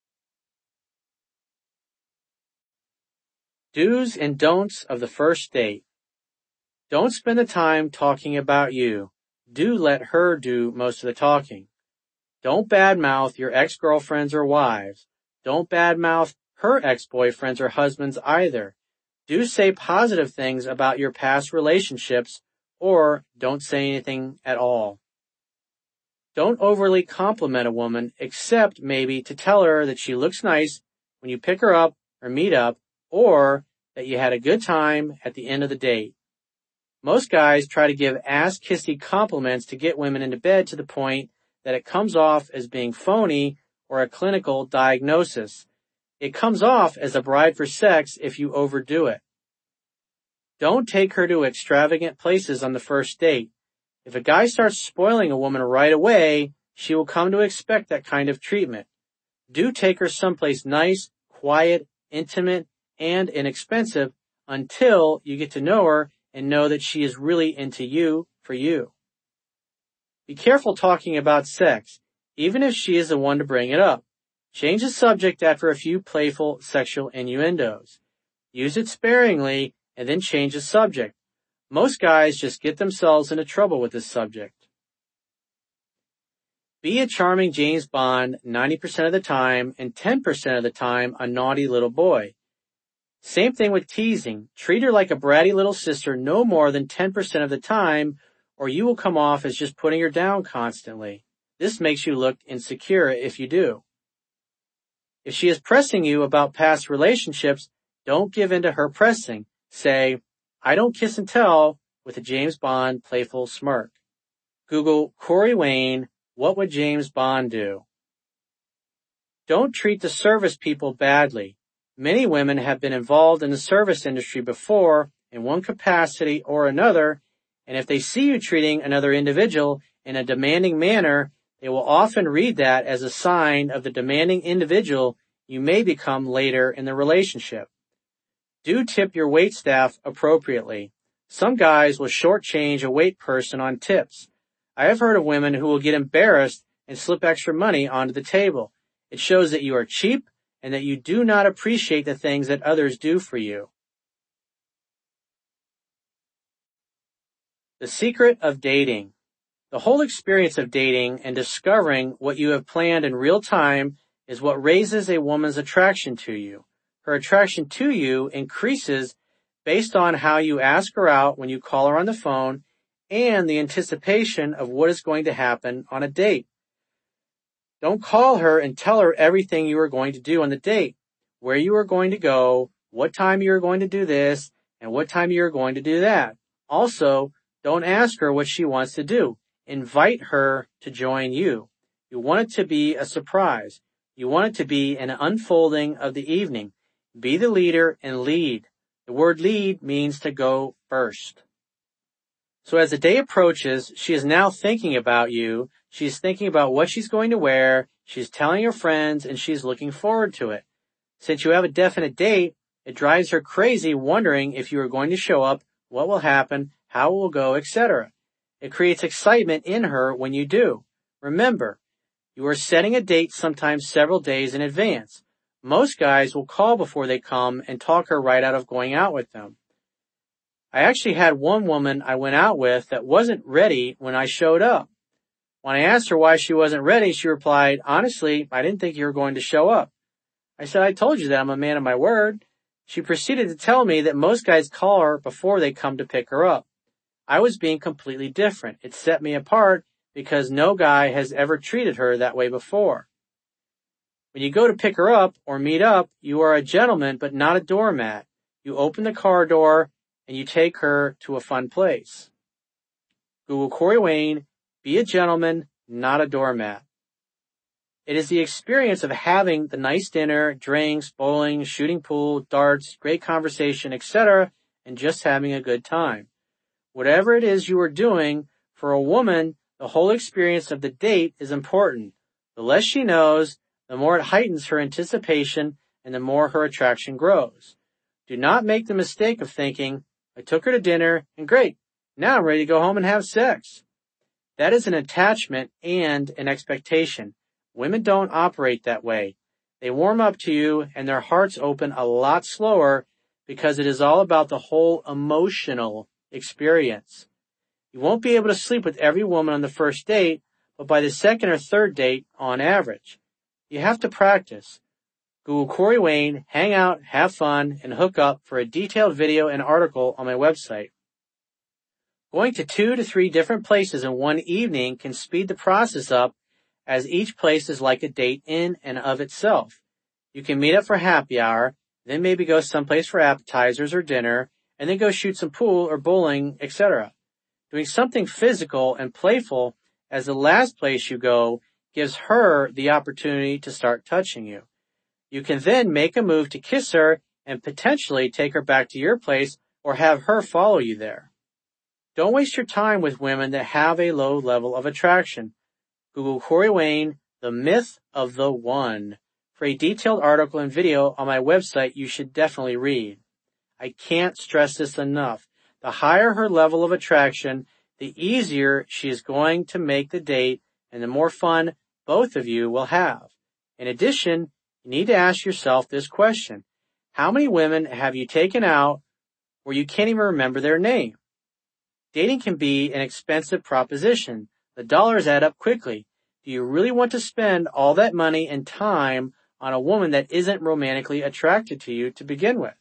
Do's and don'ts of the first date. Don't spend the time talking about you. Do let her do most of the talking. Don't badmouth your ex-girlfriends or wives. Don't badmouth her ex-boyfriends or husbands either. Do say positive things about your past relationships or don't say anything at all. Don't overly compliment a woman except maybe to tell her that she looks nice when you pick her up or meet up or that you had a good time at the end of the date. Most guys try to give ass-kissy compliments to get women into bed to the point that it comes off as being phony or a clinical diagnosis. It comes off as a bribe for sex if you overdo it. Don't take her to extravagant places on the first date. If a guy starts spoiling a woman right away, she will come to expect that kind of treatment. Do take her someplace nice, quiet, intimate, and inexpensive until you get to know her and know that she is really into you for you. Be careful talking about sex, even if she is the one to bring it up. Change the subject after a few playful sexual innuendos. Use it sparingly and then change the subject. Most guys just get themselves into trouble with this subject. Be a charming James Bond ninety percent of the time and ten percent of the time a naughty little boy. Same thing with teasing. Treat her like a bratty little sister no more than ten percent of the time, or you will come off as just putting her down constantly. This makes you look insecure if you do. If she is pressing you about past relationships, don't give in to her pressing. Say, I don't kiss and tell, with a James Bond playful smirk. Google Corey Wayne, what would James Bond do? Don't treat the service people badly. Many women have been involved in the service industry before in one capacity or another, and if they see you treating another individual in a demanding manner, they will often read that as a sign of the demanding individual you may become later in the relationship. Do tip your waitstaff appropriately. Some guys will shortchange a wait person on tips. I have heard of women who will get embarrassed and slip extra money onto the table. It shows that you are cheap and that you do not appreciate the things that others do for you. The secret of dating. The whole experience of dating and discovering what you have planned in real time is what raises a woman's attraction to you. Her attraction to you increases based on how you ask her out when you call her on the phone and the anticipation of what is going to happen on a date. Don't call her and tell her everything you are going to do on the date, where you are going to go, what time you are going to do this, and what time you are going to do that. Also, don't ask her what she wants to do. Invite her to join you. You want it to be a surprise. You want it to be an unfolding of the evening. Be the leader and lead. The word lead means to go first. So as the day approaches, she is now thinking about you. She's thinking about what she's going to wear. She's telling her friends, and she's looking forward to it. Since you have a definite date, it drives her crazy wondering if you are going to show up, what will happen, how it will go, et cetera. It creates excitement in her when you do. Remember, you are setting a date sometimes several days in advance. Most guys will call before they come and talk her right out of going out with them. I actually had one woman I went out with that wasn't ready when I showed up. When I asked her why she wasn't ready, she replied, "Honestly, I didn't think you were going to show up." I said, "I told you that I'm a man of my word." She proceeded to tell me that most guys call her before they come to pick her up. I was being completely different. It set me apart because no guy has ever treated her that way before. When you go to pick her up or meet up, you are a gentleman but not a doormat. You open the car door and you take her to a fun place. Google Corey Wayne, be a gentleman, not a doormat. It is the experience of having the nice dinner, drinks, bowling, shooting pool, darts, great conversation, et cetera, and just having a good time. Whatever it is you are doing, for a woman, the whole experience of the date is important. The less she knows, the more it heightens her anticipation and the more her attraction grows. Do not make the mistake of thinking, "I took her to dinner and great, now I'm ready to go home and have sex." That is an attachment and an expectation. Women don't operate that way. They warm up to you and their hearts open a lot slower because it is all about the whole emotional experience. You won't be able to sleep with every woman on the first date, but by the second or third date, on average. You have to practice. Google Corey Wayne, hang out, have fun, and hook up for a detailed video and article on my website. Going to two to three different places in one evening can speed the process up, as each place is like a date in and of itself. You can meet up for happy hour, then maybe go someplace for appetizers or dinner, and then go shoot some pool or bowling, et cetera. Doing something physical and playful as the last place you go gives her the opportunity to start touching you. You can then make a move to kiss her and potentially take her back to your place or have her follow you there. Don't waste your time with women that have a low level of attraction. Google Corey Wayne, The Myth of the One. For a detailed article and video on my website you should definitely read. I can't stress this enough. The higher her level of attraction, the easier she is going to make the date and the more fun both of you will have. In addition, you need to ask yourself this question. How many women have you taken out where you can't even remember their name? Dating can be an expensive proposition. The dollars add up quickly. Do you really want to spend all that money and time on a woman that isn't romantically attracted to you to begin with?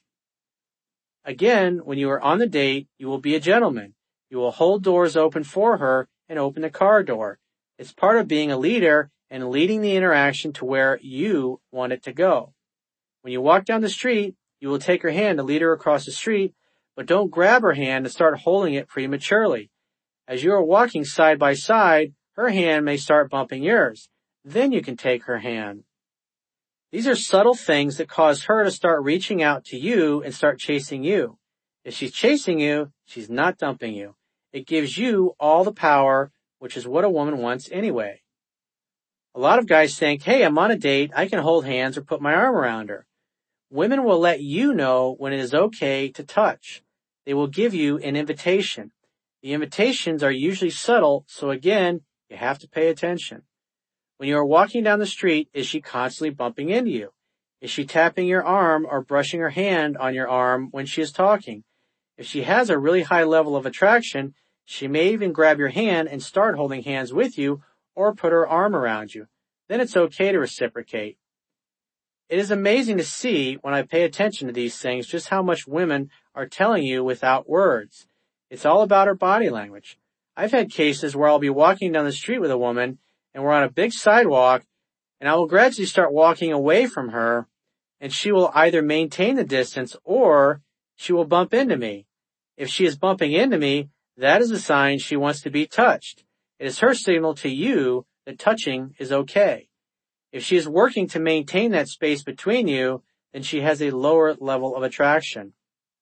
Again, when you are on the date, you will be a gentleman. You will hold doors open for her and open the car door. It's part of being a leader and leading the interaction to where you want it to go. When you walk down the street, you will take her hand to lead her across the street, but don't grab her hand and start holding it prematurely. As you are walking side by side, her hand may start bumping yours. Then you can take her hand. These are subtle things that cause her to start reaching out to you and start chasing you. If she's chasing you, she's not dumping you. It gives you all the power, which is what a woman wants anyway. A lot of guys think, hey, I'm on a date, I can hold hands or put my arm around her. Women will let you know when it is okay to touch. They will give you an invitation. The invitations are usually subtle, so again, you have to pay attention. When you are walking down the street, is she constantly bumping into you? Is she tapping your arm or brushing her hand on your arm when she is talking? If she has a really high level of attraction, she may even grab your hand and start holding hands with you or put her arm around you. Then it's okay to reciprocate. It is amazing to see when I pay attention to these things just how much women are telling you without words. It's all about her body language. I've had cases where I'll be walking down the street with a woman and we're on a big sidewalk and I will gradually start walking away from her and she will either maintain the distance or she will bump into me. If she is bumping into me, that is a sign she wants to be touched. It is her signal to you that touching is okay. If she is working to maintain that space between you, then she has a lower level of attraction.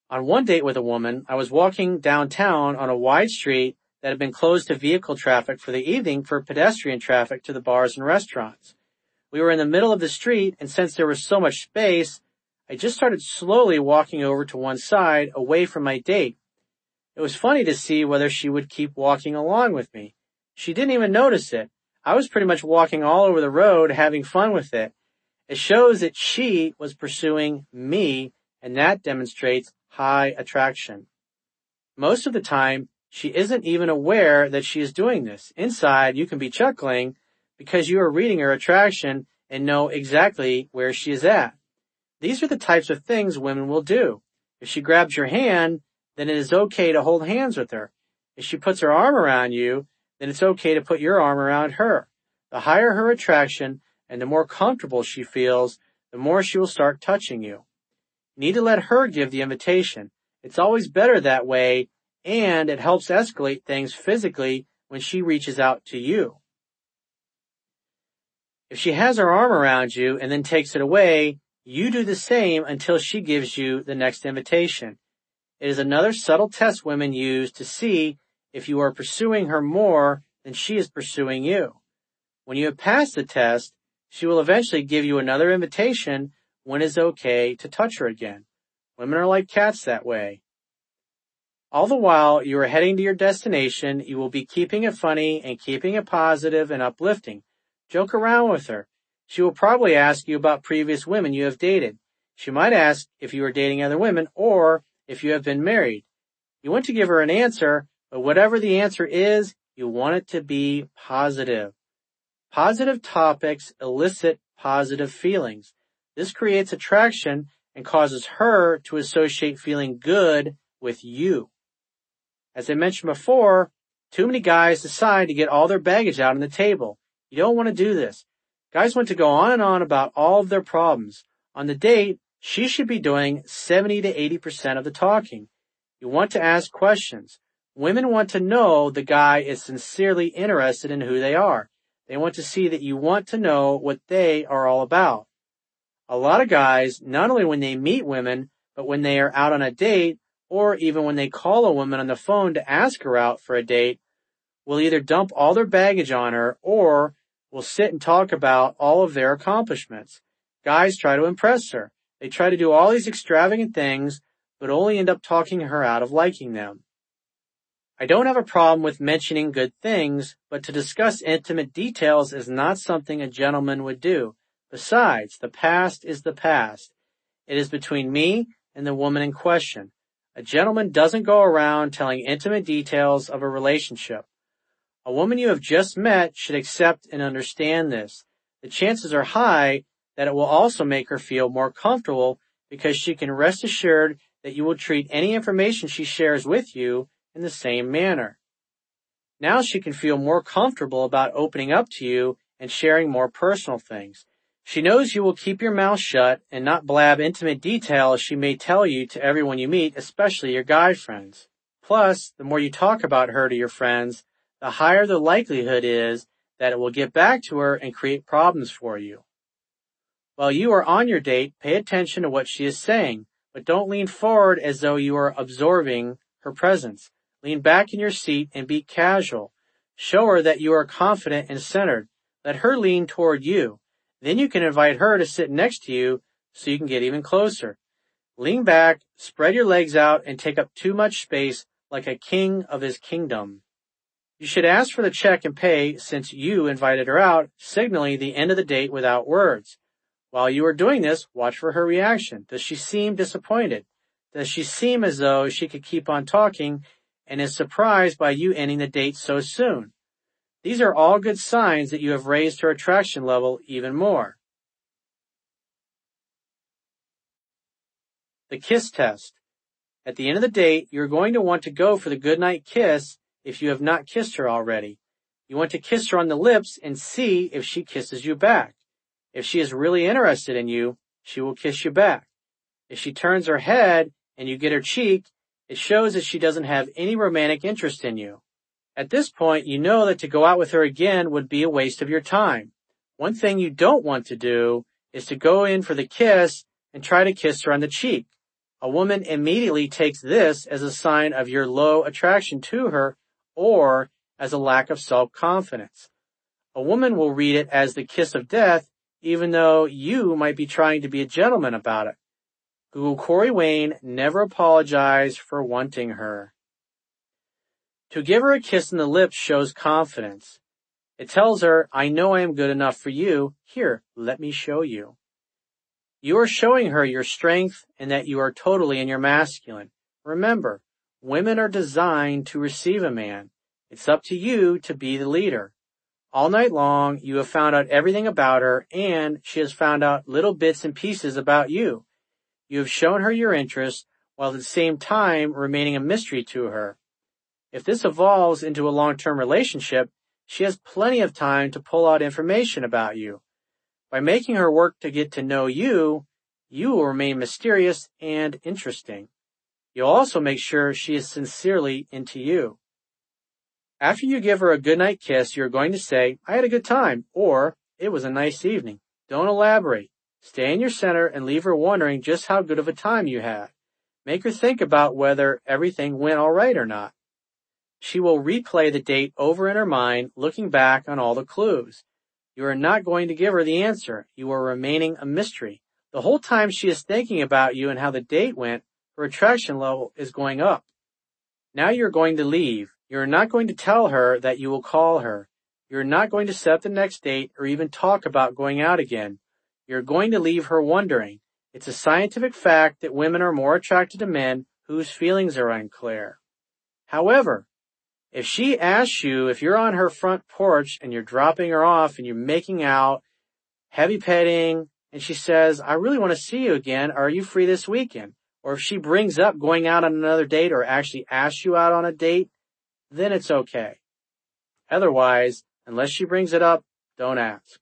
On one date with a woman, I was walking downtown on a wide street that had been closed to vehicle traffic for the evening for pedestrian traffic to the bars and restaurants. We were in the middle of the street, and since there was so much space, I just started slowly walking over to one side, away from my date. It was funny to see whether she would keep walking along with me. She didn't even notice it. I was pretty much walking all over the road, having fun with it. It shows that she was pursuing me, and that demonstrates high attraction. Most of the time, she isn't even aware that she is doing this. Inside, you can be chuckling because you are reading her attraction and know exactly where she is at. These are the types of things women will do. If she grabs your hand, then it is okay to hold hands with her. If she puts her arm around you, then it's okay to put your arm around her. The higher her attraction and the more comfortable she feels, the more she will start touching you. You need to let her give the invitation. It's always better that way, and it helps escalate things physically when she reaches out to you. If she has her arm around you and then takes it away, you do the same until she gives you the next invitation. It is another subtle test women use to see if you are pursuing her more than she is pursuing you. When you have passed the test, she will eventually give you another invitation when it's okay to touch her again. Women are like cats that way. All the while you are heading to your destination, you will be keeping it funny and keeping it positive and uplifting. Joke around with her. She will probably ask you about previous women you have dated. She might ask if you are dating other women or if you have been married. You want to give her an answer, but whatever the answer is, you want it to be positive. Positive topics elicit positive feelings. This creates attraction and causes her to associate feeling good with you. As I mentioned before, too many guys decide to get all their baggage out on the table. You don't want to do this. Guys want to go on and on about all of their problems. On the date, she should be doing seventy to eighty percent of the talking. You want to ask questions. Women want to know the guy is sincerely interested in who they are. They want to see that you want to know what they are all about. A lot of guys, not only when they meet women, but when they are out on a date, or even when they call a woman on the phone to ask her out for a date, will either dump all their baggage on her or will sit and talk about all of their accomplishments. Guys try to impress her. They try to do all these extravagant things, but only end up talking her out of liking them. I don't have a problem with mentioning good things, but to discuss intimate details is not something a gentleman would do. Besides, the past is the past. It is between me and the woman in question. A gentleman doesn't go around telling intimate details of a relationship. A woman you have just met should accept and understand this. The chances are high that it will also make her feel more comfortable because she can rest assured that you will treat any information she shares with you in the same manner. Now she can feel more comfortable about opening up to you and sharing more personal things. She knows you will keep your mouth shut and not blab intimate details she may tell you to everyone you meet, especially your guy friends. Plus, the more you talk about her to your friends, the higher the likelihood is that it will get back to her and create problems for you. While you are on your date, pay attention to what she is saying, but don't lean forward as though you are absorbing her presence. Lean back in your seat and be casual. Show her that you are confident and centered. Let her lean toward you. Then you can invite her to sit next to you so you can get even closer. Lean back, spread your legs out, and take up too much space like a king of his kingdom. You should ask for the check and pay since you invited her out, signaling the end of the date without words. While you are doing this, watch for her reaction. Does she seem disappointed? Does she seem as though she could keep on talking and is surprised by you ending the date so soon? These are all good signs that you have raised her attraction level even more. The kiss test. At the end of the date, you're going to want to go for the goodnight kiss if you have not kissed her already. You want to kiss her on the lips and see if she kisses you back. If she is really interested in you, she will kiss you back. If she turns her head and you get her cheek, it shows that she doesn't have any romantic interest in you. At this point, you know that to go out with her again would be a waste of your time. One thing you don't want to do is to go in for the kiss and try to kiss her on the cheek. A woman immediately takes this as a sign of your low attraction to her or as a lack of self-confidence. A woman will read it as the kiss of death, even though you might be trying to be a gentleman about it. Google Corey Wayne never apologized for wanting her. To give her a kiss on the lips shows confidence. It tells her, I know I am good enough for you. Here, let me show you. You are showing her your strength and that you are totally in your masculine. Remember, women are designed to receive a man. It's up to you to be the leader. All night long, you have found out everything about her, and she has found out little bits and pieces about you. You have shown her your interest, while at the same time remaining a mystery to her. If this evolves into a long-term relationship, she has plenty of time to pull out information about you. By making her work to get to know you, you will remain mysterious and interesting. You'll also make sure she is sincerely into you. After you give her a goodnight kiss, you're going to say, I had a good time, or it was a nice evening. Don't elaborate. Stay in your center and leave her wondering just how good of a time you had. Make her think about whether everything went all right or not. She will replay the date over in her mind, looking back on all the clues. You are not going to give her the answer. You are remaining a mystery. The whole time she is thinking about you and how the date went, her attraction level is going up. Now you're going to leave. You're not going to tell her that you will call her. You're not going to set the next date or even talk about going out again. You're going to leave her wondering. It's a scientific fact that women are more attracted to men whose feelings are unclear. However, if she asks you if you're on her front porch and you're dropping her off and you're making out, heavy petting, and she says, I really want to see you again, are you free this weekend? Or if she brings up going out on another date or actually asks you out on a date, then it's okay. Otherwise, unless she brings it up, don't ask.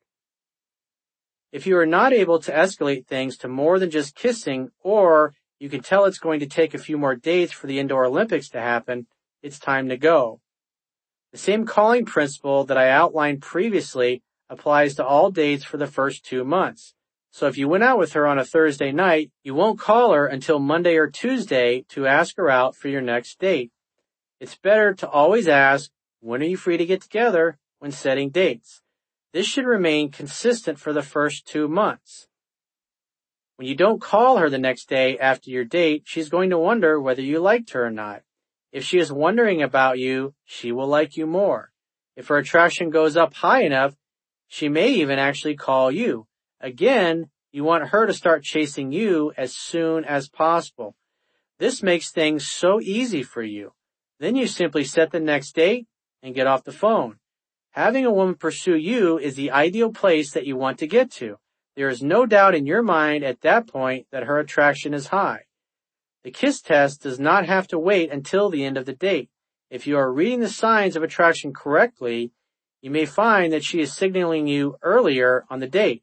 If you are not able to escalate things to more than just kissing, or you can tell it's going to take a few more dates for the Indoor Olympics to happen, it's time to go. The same calling principle that I outlined previously applies to all dates for the first two months. So if you went out with her on a Thursday night, you won't call her until Monday or Tuesday to ask her out for your next date. It's better to always ask, when are you free to get together, when setting dates. This should remain consistent for the first two months. When you don't call her the next day after your date, she's going to wonder whether you liked her or not. If she is wondering about you, she will like you more. If her attraction goes up high enough, she may even actually call you. Again, you want her to start chasing you as soon as possible. This makes things so easy for you. Then you simply set the next date and get off the phone. Having a woman pursue you is the ideal place that you want to get to. There is no doubt in your mind at that point that her attraction is high. The kiss test does not have to wait until the end of the date. If you are reading the signs of attraction correctly, you may find that she is signaling you earlier on the date.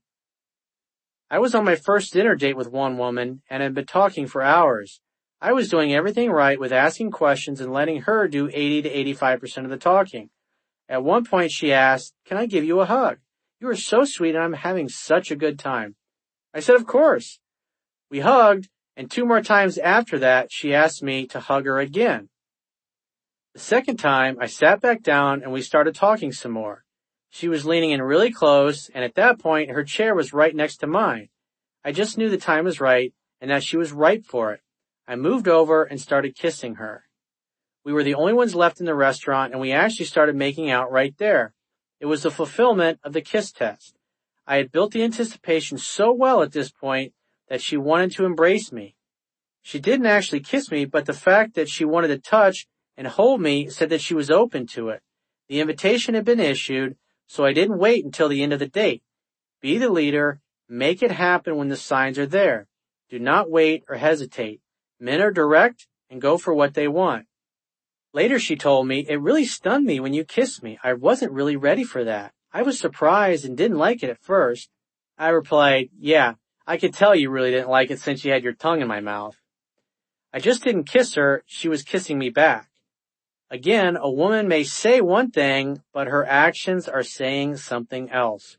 I was on my first dinner date with one woman and had been talking for hours. I was doing everything right with asking questions and letting her do eighty to eighty-five percent of the talking. At one point she asked, can I give you a hug? You are so sweet and I'm having such a good time. I said, of course. We hugged, and two more times after that she asked me to hug her again. The second time I sat back down and we started talking some more. She was leaning in really close, and at that point her chair was right next to mine. I just knew the time was right and that she was ripe for it. I moved over and started kissing her. We were the only ones left in the restaurant, and we actually started making out right there. It was the fulfillment of the kiss test. I had built the anticipation so well at this point that she wanted to embrace me. She didn't actually kiss me, but the fact that she wanted to touch and hold me said that she was open to it. The invitation had been issued, so I didn't wait until the end of the date. Be the leader. Make it happen when the signs are there. Do not wait or hesitate. Men are direct and go for what they want. Later she told me, it really stunned me when you kissed me. I wasn't really ready for that. I was surprised and didn't like it at first. I replied, yeah, I could tell you really didn't like it since you had your tongue in my mouth. I just didn't kiss her, she was kissing me back. Again, a woman may say one thing, but her actions are saying something else.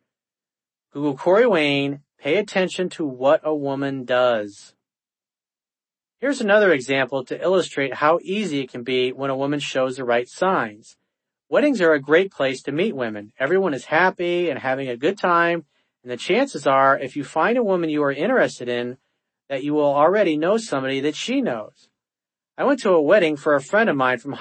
Google Corey Wayne, pay attention to what a woman does. Here's another example to illustrate how easy it can be when a woman shows the right signs. Weddings are a great place to meet women. Everyone is happy and having a good time, and the chances are, if you find a woman you are interested in, that you will already know somebody that she knows. I went to a wedding for a friend of mine from